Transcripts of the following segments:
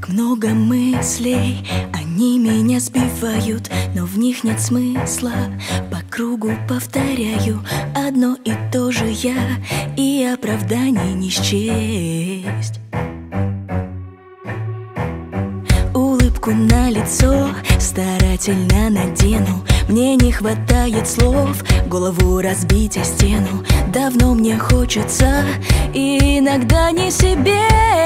Так много мыслей, они меня сбивают, но в них нет смысла. По кругу повторяю одно и то же я, и оправданий не счесть. Улыбку на лицо старательно надену. Мне не хватает слов, голову разбить о стену. Давно мне хочется, и иногда не себе.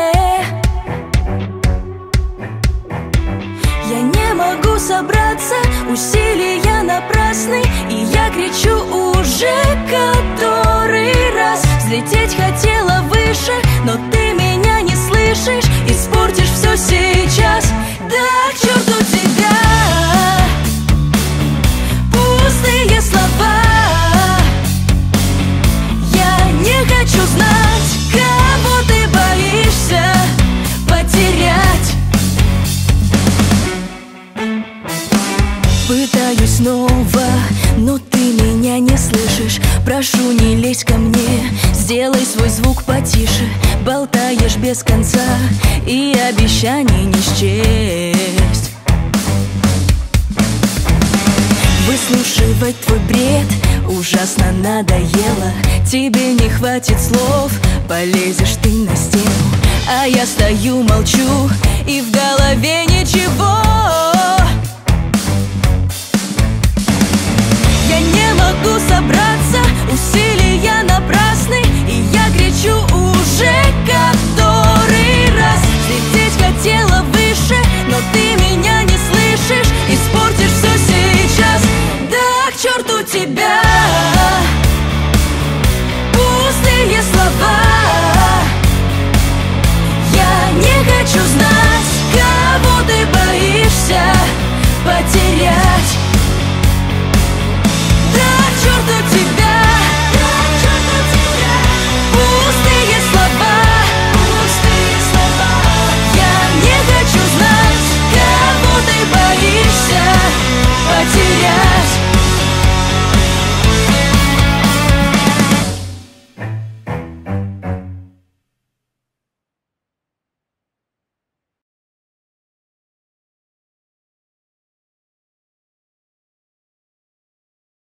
Я не могу собраться, усилия напрасны, и я кричу уже который раз. Взлететь хотела выше, но ты меня не слышишь, испортишь все сейчас. Да к черту тебя, пустые слова. Я не хочу знать, кого ты боишься потерять. Пытаюсь снова, но ты меня не слышишь. Прошу, не лезь ко мне, сделай свой звук потише. Болтаешь без конца, и обещаний не счесть. Выслушивать твой бред ужасно надоело. Тебе не хватит слов, полезешь ты на стену. А я стою, молчу, и в голове ничего. Я не могу собраться, усилия